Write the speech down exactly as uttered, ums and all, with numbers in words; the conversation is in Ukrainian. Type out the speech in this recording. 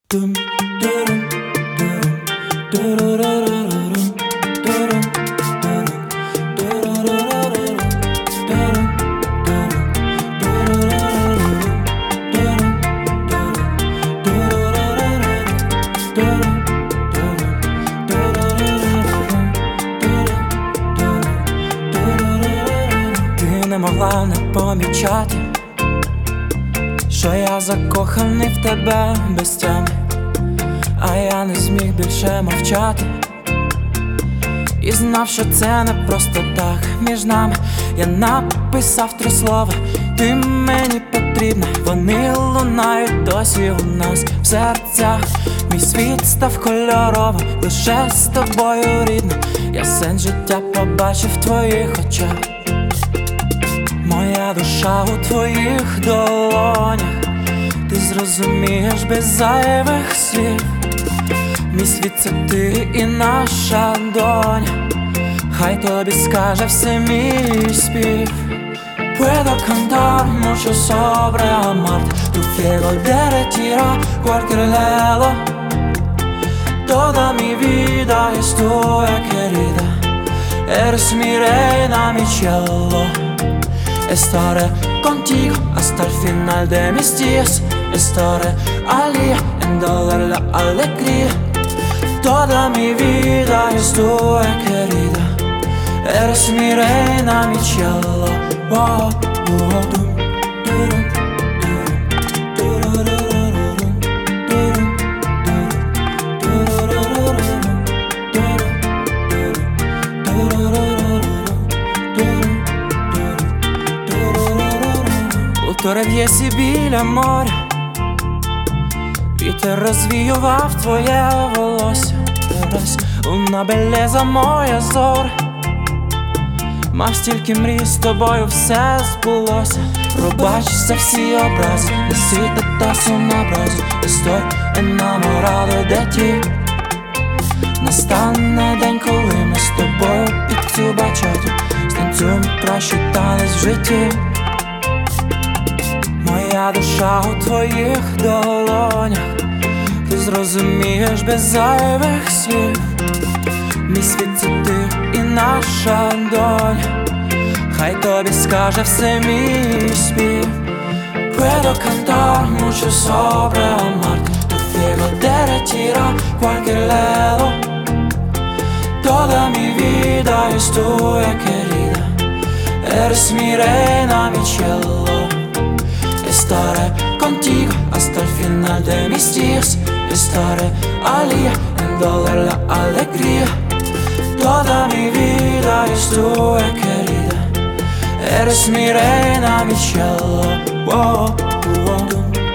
Dum, durum, durum, durururururu, durum, durum, durururururu, durum, durum, durururururu, durum, durum, durururururu, durum, durum, durururururu, durum, durum, durururururu. Ти не могла не помічати, що я закоханий в тебе без тями, а я не зміг більше мовчати. І знав, що це не просто так між нами. Я написав три слова: ти мені потрібна. Вони лунають досі у нас в серцях. Мій світ став кольоровим лише з тобою, рідна. Я сенс життя побачив в твоїх очах. Моя душа у твоїх долонях. Ти зрозумієш без зайвих слів. Мій світ — це ти і наша доня. Хай тобі скаже все мій спів. Puedo cantar mucho sobre amarte. Tu cielo derretirá cualquier lelo. Toda mi vida es tuya, querida. Eres mi reina, mi cielo. Estaré contigo hasta el final de mis días. Estaré al día en dar la alegría. Toda mi vida es tuya, querida. Eres mi reina, mi cielo. Oh, oh, dum, durum, durum, dururururum, durum, durum, dururururum, durum, durum, durum. У торев'єсі біля моря вітер розвіював твоє волосся. Дивись, луна белеза моя зоря. Мав стільки мрій, з тобою все збулося. Пробач за всі образи, не світа та сумобразу. Estoy enamorado de ti. Настане день, коли ми з тобою під цю бачату станцюємо кращий танець в житті. Моя душа у твоїх долонях. Ти зрозумієш без зайвих слів. Мій світ — це ти і наша доня. Хай тобі скаже все мій спів. Puedo cantar mucho sobre amarte. Tu cielo derretirá cualquier lelo. Toda mi vida es tuya, querida. Eres mi reina, mi cielo. Estaré contigo hasta el final de mis días. Estaré al día en dar la alegría. Toda mi vida es tuya, querida. Eres mi reina, mi cielo. Oh, oh, oh.